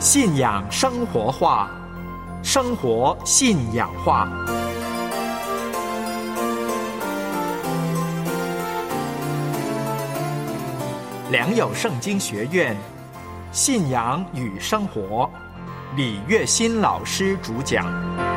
信仰生活化，生活信仰化。良友圣经学院，信仰与生活，李月新老师主讲。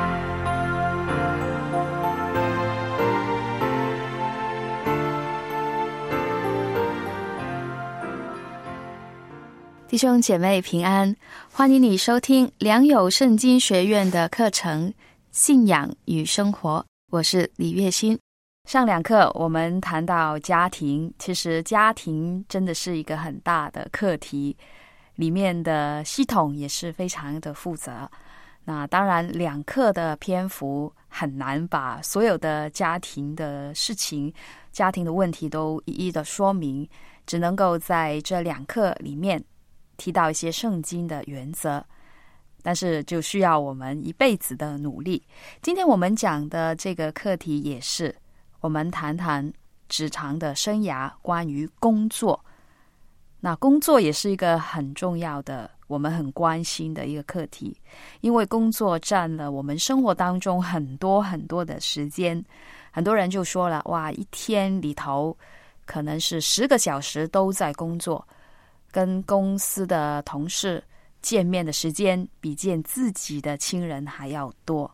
弟兄姐妹平安，欢迎你收听良友圣经学院的课程信仰与生活，我是李月新。上两课我们谈到家庭，其实家庭真的是一个很大的课题，里面的系统也是非常的复杂。那当然两课的篇幅很难把所有的家庭的事情、家庭的问题都一一的说明，只能够在这两课里面提到一些圣经的原则，但是就需要我们一辈子的努力。今天我们讲的这个课题也是我们谈谈职场的生涯，关于工作。那工作也是一个很重要的，我们很关心的一个课题，因为工作占了我们生活当中很多很多的时间。很多人就说了，哇，一天里头可能是10个小时都在工作，跟公司的同事见面的时间比见自己的亲人还要多。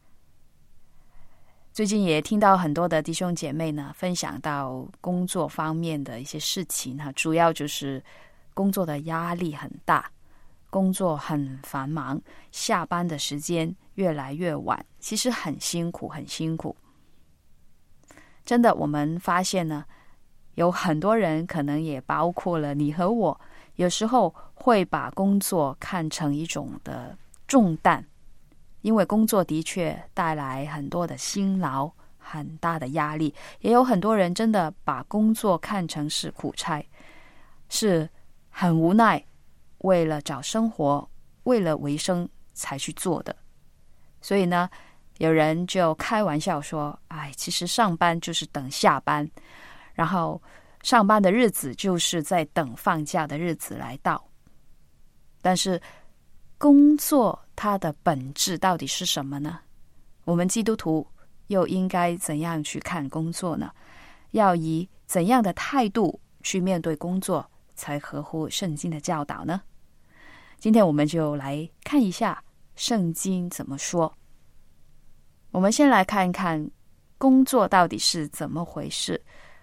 最近也听到很多的弟兄姐妹呢分享到工作方面的一些事情，主要就是工作的压力很大，工作很繁忙，下班的时间越来越晚，其实很辛苦很辛苦。真的，我们发现呢，有很多人，可能也包括了你和我，有时候会把工作看成一种的重担，因为工作的确带来很多的辛劳，很大的压力。也有很多人真的把工作看成是苦差，是很无奈，为了找生活，为了维生才去做的。所以呢，有人就开玩笑说，其实上班就是等下班，然后上班的日子就是在等放假的日子来到。但是工作它的本质到底是什么呢？我们基督徒又应该怎样去看工作呢？要以怎样的态度去面对工作，才合乎圣经的教导呢？今天我们就来看一下圣经怎么说。我们先来看看工作到底是怎么回事。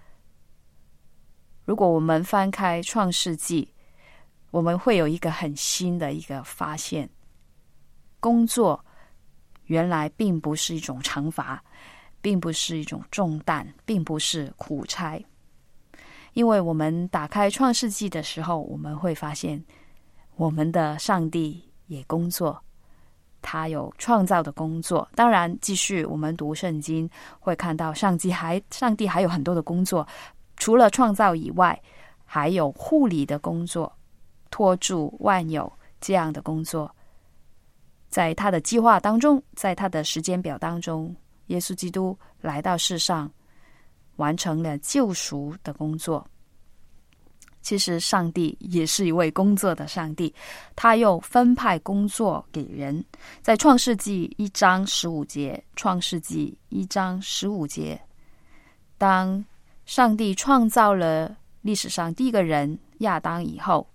如果我们翻开创世纪，我们会有一个很新的一个发现，工作原来并不是一种惩罚，并不是一种重担，并不是苦差。因为我们打开创世纪的时候，我们会发现我们的上帝也工作，他有创造的工作。当然继续我们读圣经会看到上帝还有很多的工作，除了创造以外，还有护理的工作，托住万有这样的工作。在他的计划当中，在他的时间表当中，耶稣基督来到世上，完成了救赎的工作。其实上帝也是一位工作的上帝，他又分派工作给人。在创世纪1章15节，创世纪1章15节，当上帝创造了历史上第一个人亚当以后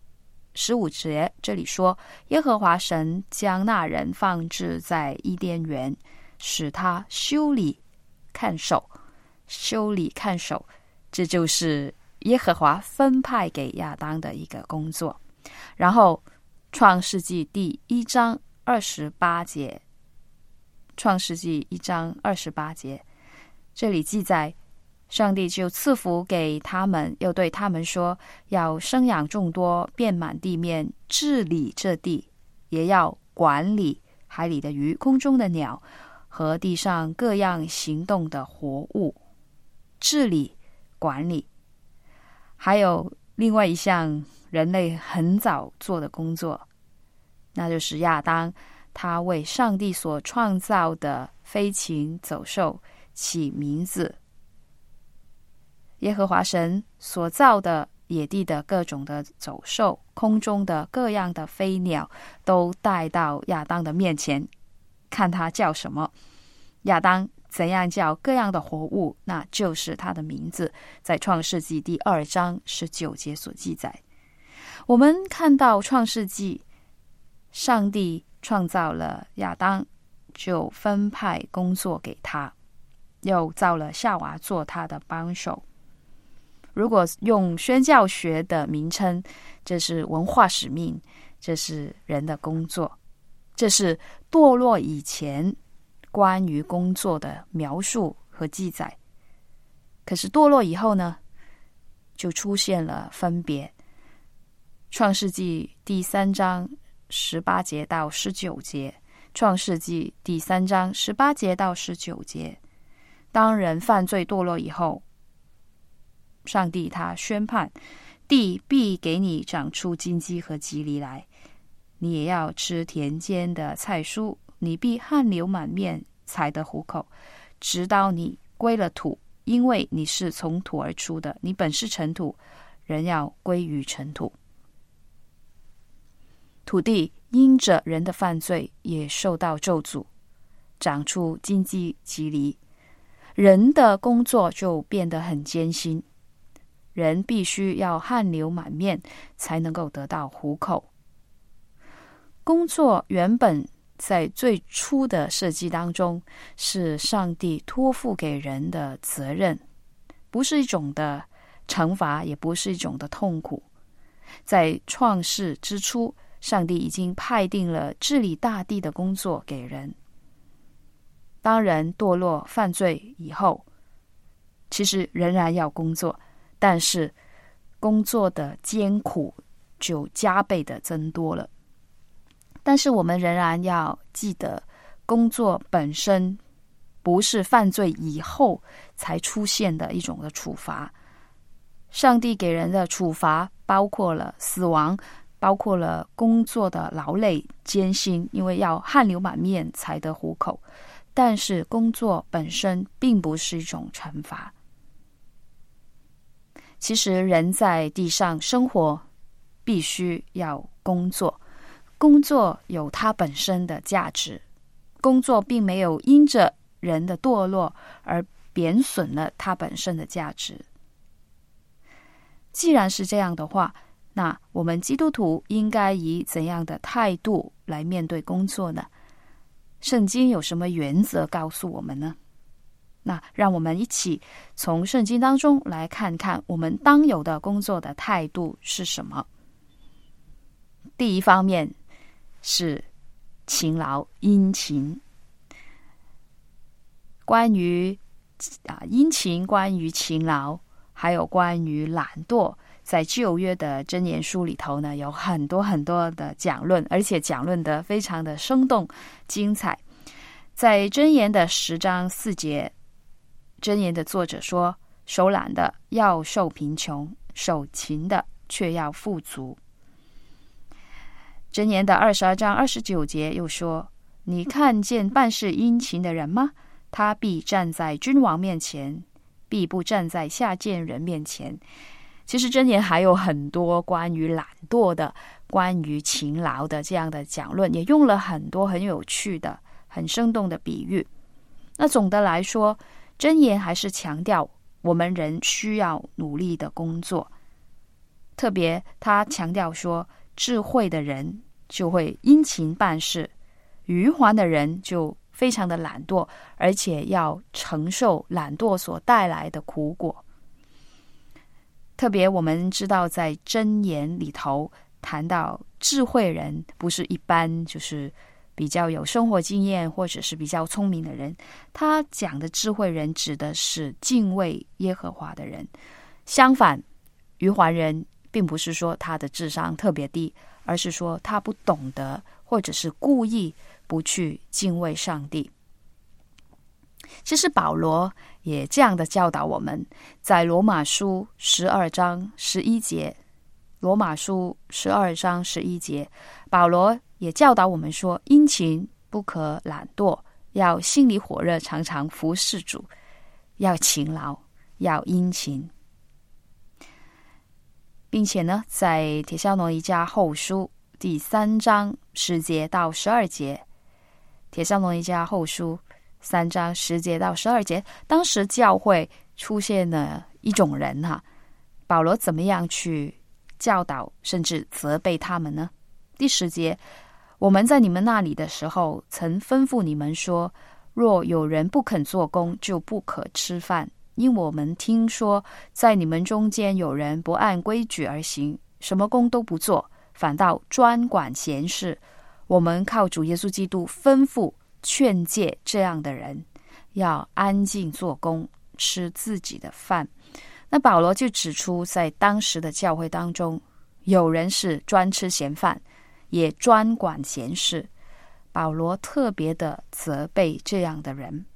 ，15节这里说，耶和华神将那人放置在伊甸园，使他修理看守。修理看守，这就是耶和华分派给亚当的一个工作。然后创世纪第1章28节，创世纪1章28节，这里记载，上帝就赐福给他们，又对他们说，要生养众多，遍满地面，治理这地，也要管理海里的鱼，空中的鸟和地上各样行动的活物。治理管理。还有另外一项人类很早做的工作，那就是亚当他为上帝所创造的飞禽走兽起名字。耶和华神所造的野地的各种的走兽，空中的各样的飞鸟，都带到亚当的面前，看他叫什么。亚当怎样叫各样的活物，那就是他的名字，在创世纪第2章19节所记载。我们看到创世纪，上帝创造了亚当，就分派工作给他，又造了夏娃做他的帮手。如果用宣教学的名称，这是文化使命，这是人的工作，这是堕落以前关于工作的描述和记载。可是堕落以后呢，就出现了分别。创世纪第3章18节到19节，创世纪第3章18节到19节，当人犯罪堕落以后，上帝他宣判，地必给你长出荆棘和棘藜来，你也要吃田间的菜蔬，你必汗流满面才得糊口，直到你归了土，因为你是从土而出的，你本是尘土，人要归于尘土。土地因着人的犯罪也受到咒诅，长出荆棘棘藜，人的工作就变得很艰辛，人必须要汗流满面才能够得到糊口。工作原本在最初的设计当中是上帝托付给人的责任，不是一种的惩罚，也不是一种的痛苦。在创世之初，上帝已经派定了治理大地的工作给人。当人堕落犯罪以后，其实仍然要工作，但是工作的艰苦就加倍的增多了。但是我们仍然要记得，工作本身不是犯罪以后才出现的一种的处罚。上帝给人的处罚包括了死亡，包括了工作的劳累艰辛，因为要汗流满面才得糊口。但是工作本身并不是一种惩罚。其实人在地上生活必须要工作，工作有它本身的价值，工作并没有因着人的堕落而贬损了它本身的价值。既然是这样的话，那我们基督徒应该以怎样的态度来面对工作呢？圣经有什么原则告诉我们呢？那让我们一起从圣经当中来看看我们当有的工作的态度是什么。第一方面是勤劳殷勤。关于殷勤，关于勤劳，还有关于懒惰，在旧约的箴言书里头呢，有很多很多的讲论，而且讲论得非常的生动精彩。在箴言的10章4节，箴言的作者说，手懒的要受贫穷，手勤的却要富足。箴言的22章29节又说，你看见办事殷勤的人吗？他必站在君王面前，必不站在下贱人面前。其实箴言还有很多关于懒惰的，关于勤劳的这样的讲论，也用了很多很有趣的很生动的比喻。那总的来说，箴言还是强调我们人需要努力的工作。特别他强调说，智慧的人就会殷勤办事，愚顽的人就非常的懒惰，而且要承受懒惰所带来的苦果。特别我们知道，在箴言里头谈到智慧人，不是一般就是比较有生活经验或者是比较聪明的人，他讲的智慧人指的是敬畏耶和华的人。相反，愚顽人并不是说他的智商特别低，而是说他不懂得，或者是故意不去敬畏上帝。其实保罗也这样的教导我们，在罗马书12章11节，罗马书12章11节，保罗也教导我们说，殷勤不可懒惰，要心里火热，常常服侍主，要勤劳，要殷勤。 并且呢，在帖撒罗尼迦后书第3章10节到12节，帖撒罗尼迦后书3章10节到12节，当时教会出现了一种人保罗怎么样去教导甚至责备他们呢？第10节，我们在你们那里的时候，曾吩咐你们说，若有人不肯做工，就不可吃饭，因我们听说在你们中间有人不按规矩而行，什么工都不做，反倒专管闲事。我们靠主耶稣基督吩咐劝诫这样的人，要安静做工，吃自己的饭。那保罗就指出，在当时的教会当中，有人是专吃闲饭，也专管闲事。保罗特别的责备这样的人。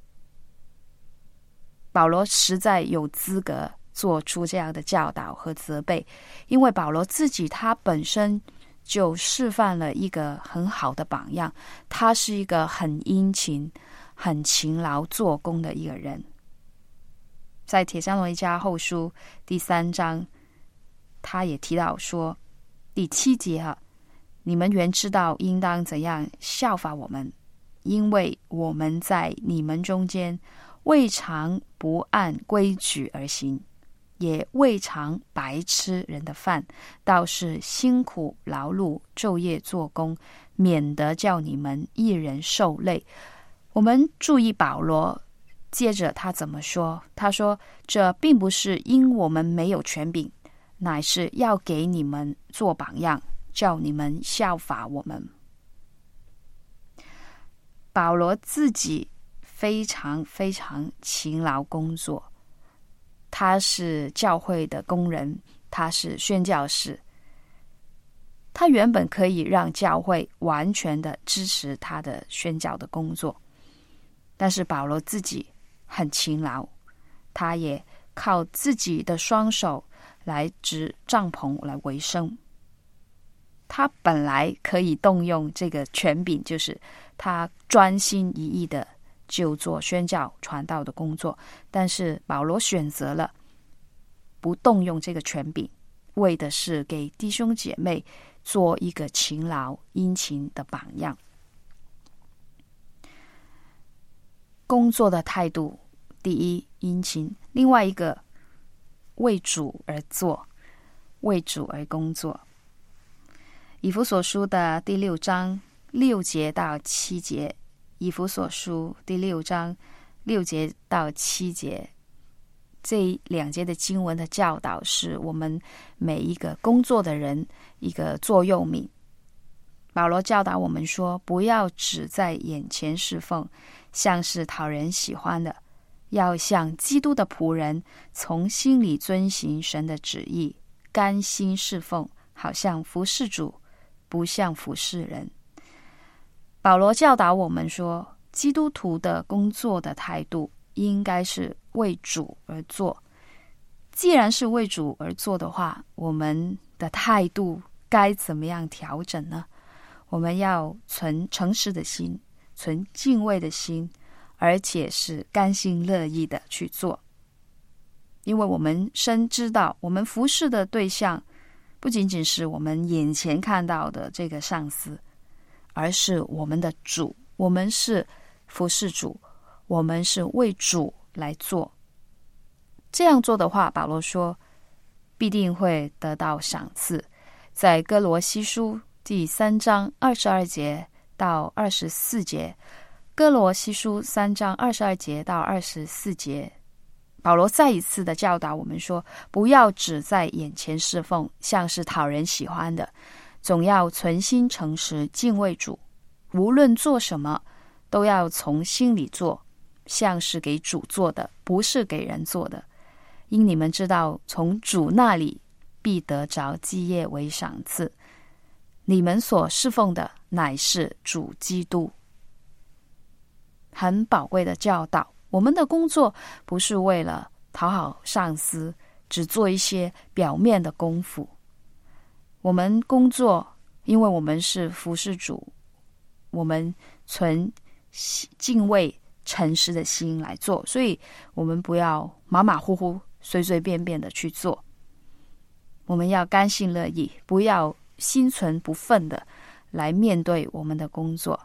保罗实在有资格做出这样的教导和责备，因为保罗自己他本身就示范了一个很好的榜样，他是一个很殷勤、很勤劳做工的一个人。在帖撒罗尼迦后书第3章，他也提到说，第7节你们原知道应当怎样效法我们，因为我们在你们中间未尝不按规矩而行，也未尝白吃人的饭，倒是辛苦劳碌，昼夜做工，免得叫你们一人受累。我们注意保罗接着他怎么说，他说，这并不是因我们没有权柄，乃是要给你们做榜样，叫你们效法我们。保罗自己非常非常勤劳工作，他是教会的工人，他是宣教士，他原本可以让教会完全的支持他的宣教的工作，但是保罗自己很勤劳，他也靠自己的双手来织帐篷来维生。他本来可以动用这个权柄，就是他专心一意的就做宣教传道的工作，但是保罗选择了不动用这个权柄，为的是给弟兄姐妹做一个勤劳殷勤的榜样。工作的态度，第一，殷勤；另外一个，为主而做，为主而工作。以弗所书的第6章6节到7节，以弗所书第6章6节到7节，这2节的经文的教导是我们每一个工作的人一个座右铭。保罗教导我们说，不要只在眼前侍奉，像是讨人喜欢的，要像基督的仆人，从心里遵行神的旨意，甘心侍奉，好像服侍主，不像服侍人。保罗教导我们说，基督徒的工作的态度应该是为主而做。既然是为主而做的话，我们的态度该怎么样调整呢？我们要存诚实的心，存敬畏的心，而且是甘心乐意的去做。因为我们深知道，我们服侍的对象不仅仅是我们眼前看到的这个上司，而是我们的主。我们是服侍主，我们是为主来做。这样做的话，保罗说必定会得到赏赐。在哥罗西书第3章22节到24节，哥罗西书3章22节到24节，保罗再一次的教导我们说，不要只在眼前侍奉，像是讨人喜欢的，总要存心诚实，敬畏主。无论做什么，都要从心里做，像是给主做的，不是给人做的。因你们知道，从主那里必得着基业为赏赐。你们所侍奉的乃是主基督。很宝贵的教导，我们的工作不是为了讨好上司，只做一些表面的功夫。我们工作，因为我们是服侍主，我们存敬畏诚实的心来做，所以我们不要马马虎虎随随便便的去做。 我们要甘心乐意，不要心存不忿的来面对我们的工作。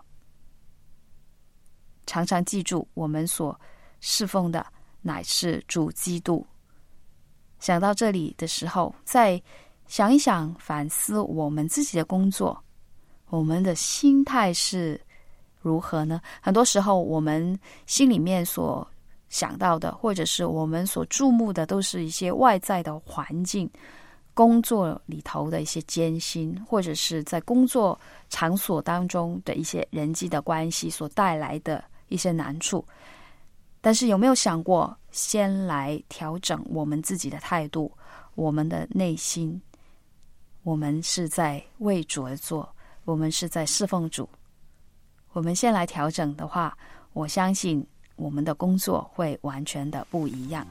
常常记住，我们所侍奉的乃是主基督。想到这里的时候，再想一想，反思我们自己的工作，我们的心态是如何呢？很多时候我们心里面所想到的，或者是我们所注目的，都是一些外在的环境，工作里头的一些艰辛，或者是在工作场所当中的一些人际的关系所带来的一些难处。但是有没有想过，先来调整我们自己的态度，我们的内心，我们是在为主而做，我们是在侍奉主。我们先来调整的话，我相信我们的工作会完全的不一样。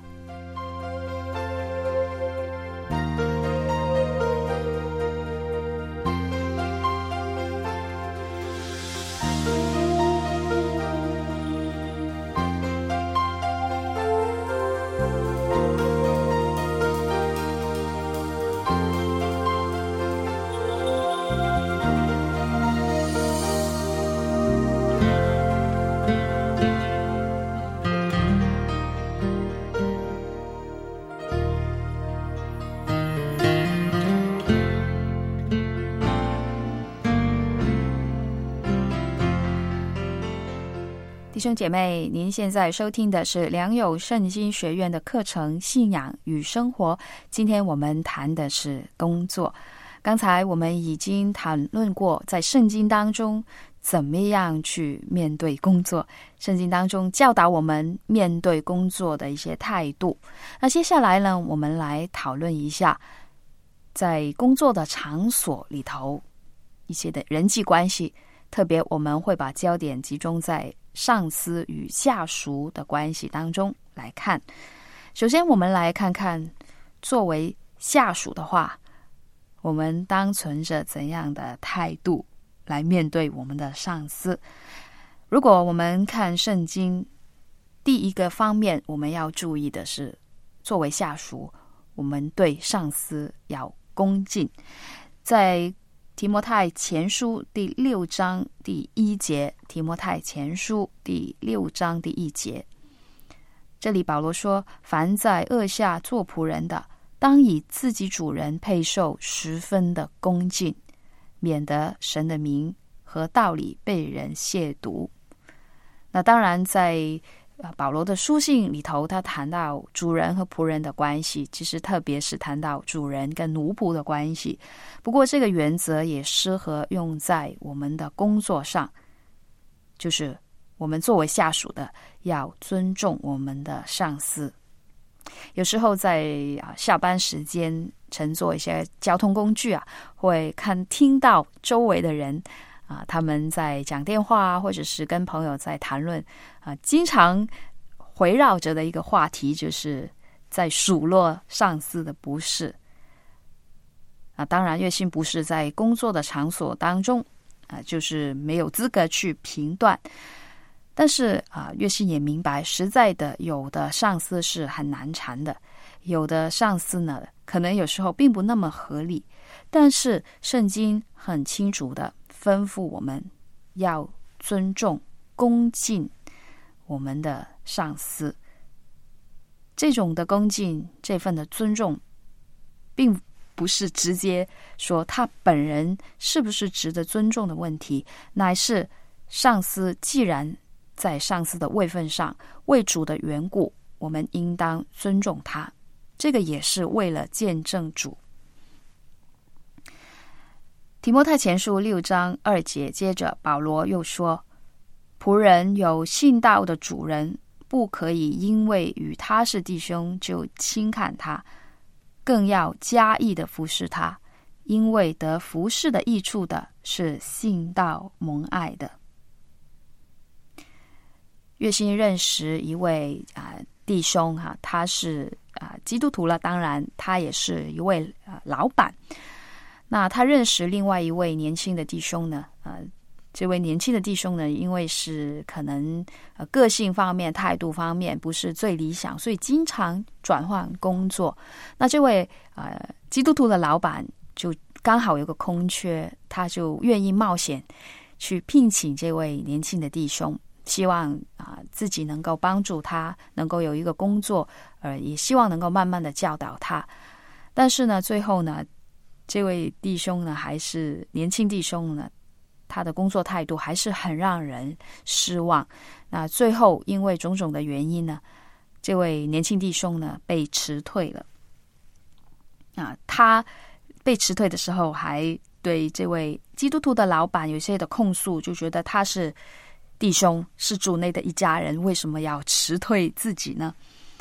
弟兄姐妹，您现在收听的是良友圣经学院的课程《信仰与生活》。今天我们谈的是工作。刚才我们已经谈论过，在圣经当中怎么样去面对工作，圣经当中教导我们面对工作的一些态度。那接下来呢，我们来讨论一下在工作的场所里头一些的人际关系，特别我们会把焦点集中在上司与下属的关系当中来看。首先我们来看看，作为下属的话，我们当存着怎样的态度来面对我们的上司。如果我们看圣经，第一个方面我们要注意的是，作为下属，我们对上司要恭敬。在提摩太前书第6章第1节，提摩太前书第6章第1节，这里保罗说，凡在恶下做仆人的，当以自己主人配受十分的恭敬，免得神的名和道理被人亵渎。那当然在保罗的书信里头，他谈到主人和仆人的关系，其实特别是谈到主人跟奴仆的关系。不过这个原则也适合用在我们的工作上，就是我们作为下属的要尊重我们的上司。有时候在下班时间乘坐一些交通工具会听到周围的人他们在讲电话或者是跟朋友在谈论经常围绕着的一个话题，就是在数落上司的不是。当然，月薪不是在工作的场所当中就是没有资格去评断。但是月薪也明白，实在的有的上司是很难缠的，有的上司呢可能有时候并不那么合理。但是圣经很清楚的吩咐我们要尊重恭敬我们的上司。这种的恭敬，这份的尊重，并不是直接说他本人是不是值得尊重的问题，乃是上司既然在上司的位分上，为主的缘故，我们应当尊重他。这个也是为了见证主。提摩太前书6章2节，接着保罗又说，仆人有信道的主人，不可以因为与他是弟兄就轻看他，更要加意的服侍他，因为得服侍的益处的是信道蒙爱的。月薪认识一位弟兄他是基督徒了，当然他也是一位老板。那他认识另外一位年轻的弟兄呢，这位年轻的弟兄呢，因为是可能个性方面、态度方面不是最理想，所以经常转换工作。那这位基督徒的老板就刚好有个空缺，他就愿意冒险去聘请这位年轻的弟兄，希望自己能够帮助他能够有一个工作，也希望能够慢慢的教导他。但是呢，最后呢，这位弟兄呢，还是年轻弟兄呢，他的工作态度还是很让人失望。那最后因为种种的原因呢，这位年轻弟兄呢被辞退了。他被辞退的时候还对这位基督徒的老板有些的控诉，就觉得他是弟兄，是主内的一家人，为什么要辞退自己呢？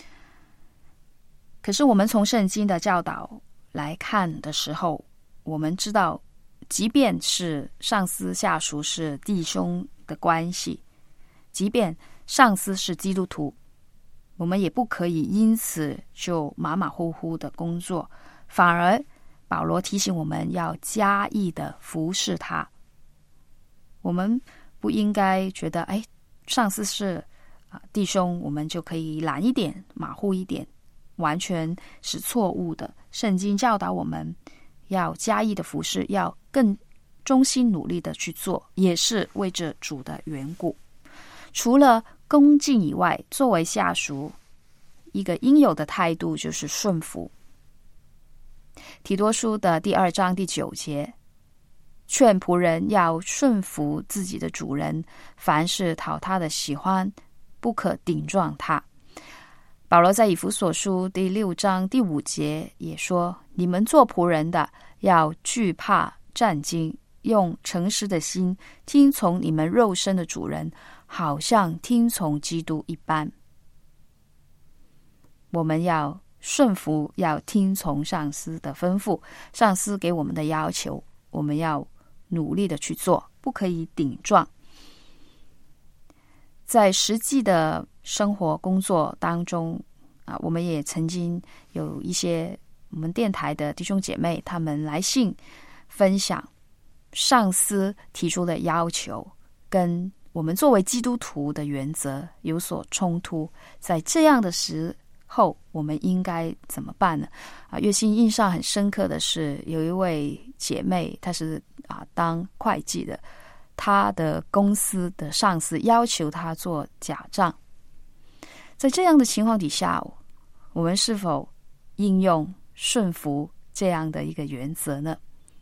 可是我们从圣经的教导来看的时候，我们知道即便是上司下属是弟兄的关系，即便上司是基督徒，我们也不可以因此就马马虎虎的工作，反而保罗提醒我们要加意的服侍他。我们不应该觉得上司是弟兄，我们就可以懒一点马虎一点，完全是错误的。圣经教导我们要加意的服侍，要更忠心努力的去做，也是为着主的缘故。除了恭敬以外，作为下属一个应有的态度就是顺服。提多书的第2章第9节，劝仆人要顺服自己的主人，凡事讨他的喜欢，不可顶撞他。保罗在以弗所书第6章第5节也说，你们做仆人的要惧怕战兢，用诚实的心听从你们肉身的主人，好像听从基督一般。我们要顺服，要听从上司的吩咐，上司给我们的要求，我们要努力的去做，不可以顶撞。在实际的生活工作当中我们也曾经有一些我们电台的弟兄姐妹，他们来信分享上司提出的要求跟我们作为基督徒的原则有所冲突，在这样的时候我们应该怎么办呢？月心印象很深刻的是，有一位姐妹，她是当会计的，她的公司的上司要求她做假账。在这样的情况底下，我们是否应用顺服这样的一个原则呢？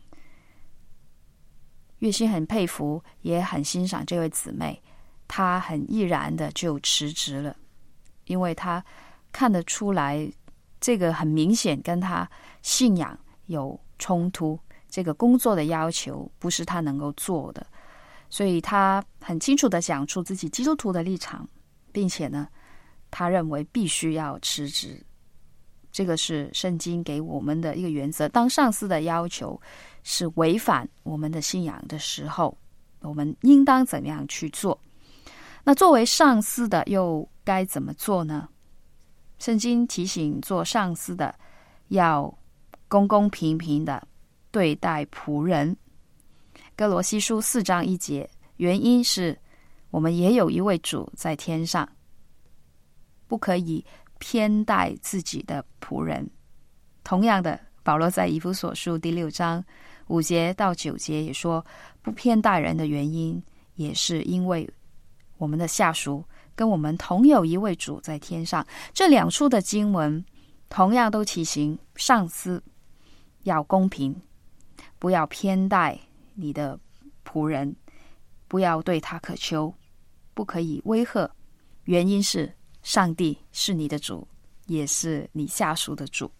月心很佩服，也很欣赏这位姊妹，她很毅然的就辞职了，因为她看得出来这个很明显跟她信仰有冲突，这个工作的要求不是她能够做的，所以她很清楚地讲出自己基督徒的立场，并且呢，她认为必须要辞职。这个是圣经给我们的一个原则，当上司的要求是违反我们的信仰的时候，我们应当怎么样去做？那作为上司的又该怎么做呢？圣经提醒做上司的要公公平平的对待仆人。哥罗西书4章1节，原因是我们也有一位主在天上，不可以偏待自己的仆人。同样的，保罗在以弗所书第6章5节到9节也说，不偏待人的原因也是因为我们的下属跟我们同有一位主在天上。这2处的经文同样都提醒上司要公平，不要偏待你的仆人，不要对他渴求，不可以威吓。原因是上帝是你的主，也是你下属的主。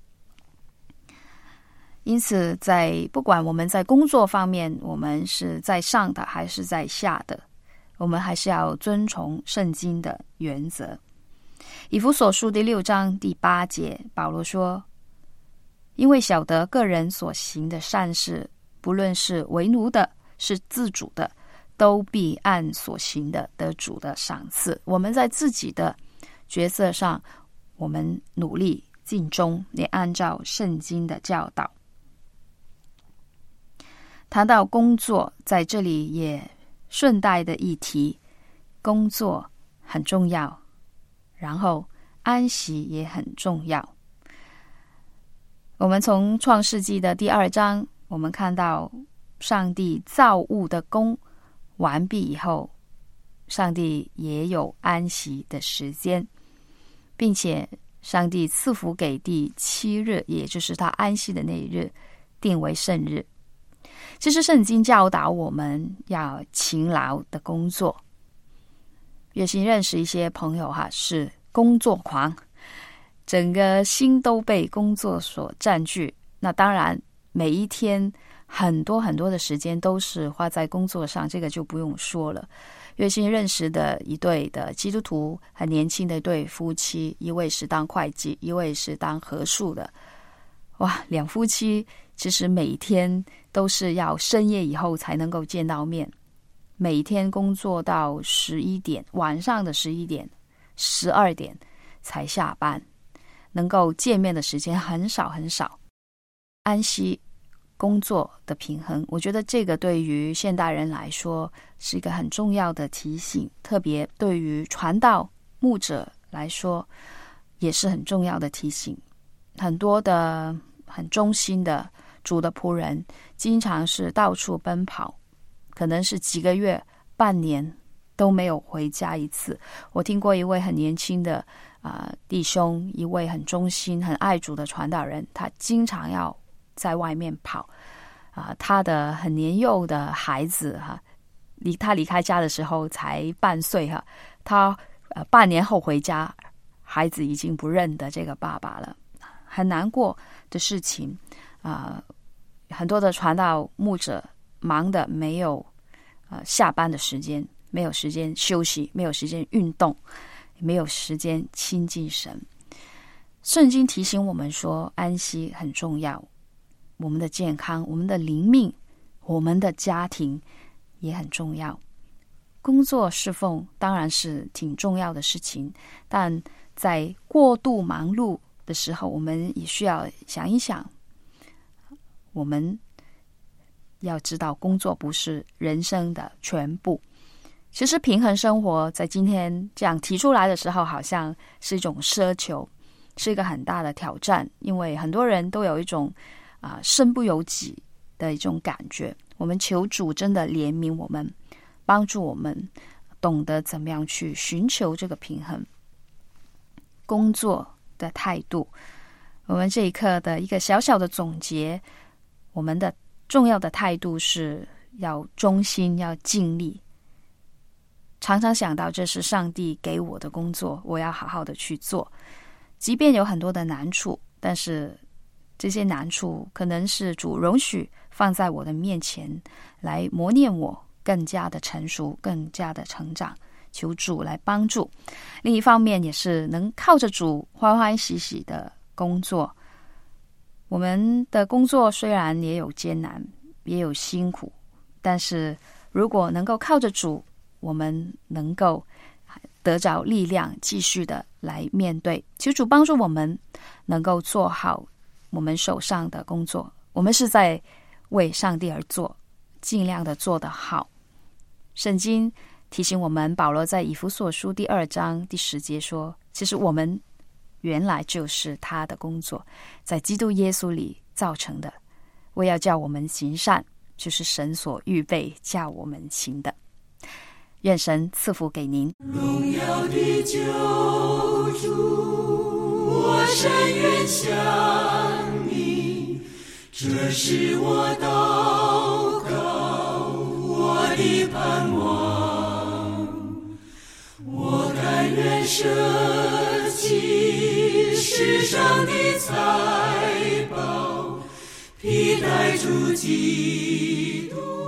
因此不管我们在工作方面，我们是在上的还是在下的，我们还是要遵从圣经的原则。以弗所书第6章第8节，保罗说，因为晓得个人所行的善事，不论是为奴的，是自主的，都必按所行的得主的赏赐。我们在自己的角色上，我们努力尽忠，也按照圣经的教导。谈到工作，在这里也顺带的一提，工作很重要，然后安息也很重要。 我们从创世纪的第2章，我们看到上帝造物的工完毕以后，上帝也有安息的时间，并且上帝赐福给第7日，也就是他安息的那一日，定为圣日。其实圣经教导我们要勤劳的工作。月薪认识一些朋友是工作狂，整个心都被工作所占据。那当然每一天很多很多的时间都是花在工作上，这个就不用说了。月薪认识的一对的基督徒，很年轻的一对夫妻，一位是当会计，一位是当核数的。哇，两夫妻其实每天都是要深夜以后才能够见到面，每天工作到11点，晚上的11点、12点才下班，能够见面的时间很少很少。安息工作的平衡，我觉得这个对于现代人来说是一个很重要的提醒，特别对于传道牧者来说也是很重要的提醒。很多的很忠心的主的仆人经常是到处奔跑，可能是几个月、半年都没有回家一次。我听过一位很年轻的弟兄，一位很忠心、很爱主的传道人，他经常要在外面跑。他的很年幼的孩子他离开家的时候才半岁他半年后回家，孩子已经不认得这个爸爸了，很难过的事情。很多的传道牧者忙得没有下班的时间，没有时间休息，没有时间运动，没有时间亲近神。圣经提醒我们说，安息很重要，我们的健康、我们的灵命、我们的家庭也很重要。工作侍奉当然是挺重要的事情，但在过度忙碌的时候，我们也需要想一想，我们要知道工作不是人生的全部。其实平衡生活在今天这样提出来的时候，好像是一种奢求，是一个很大的挑战，因为很多人都有一种身不由己的一种感觉。我们求主真的怜悯我们，帮助我们懂得怎么样去寻求这个平衡。工作的态度，我们这一课的一个小小的总结，我们的重要的态度是要忠心，要尽力，常常想到这是上帝给我的工作，我要好好的去做。即便有很多的难处，但是这些难处可能是主容许放在我的面前，来磨练我更加的成熟，更加的成长，求主来帮助。另一方面也是能靠着主欢欢喜喜的工作。我们的工作虽然也有艰难，也有辛苦，但是如果能够靠着主，我们能够得着力量，继续的来面对。求主帮助我们能够做好我们手上的工作，我们是在为上帝而做，尽量的做得好。圣经提醒我们，保罗在以弗所书第2章第10节说，其实我们原来就是他的工作，在基督耶稣里造成的，为要叫我们行善，就是神所预备叫我们行的。愿神赐福给您。 荣耀的救主，我深愿向你，这是我祷告，我的盼望。我甘愿舍弃世上的财宝，披戴主基督。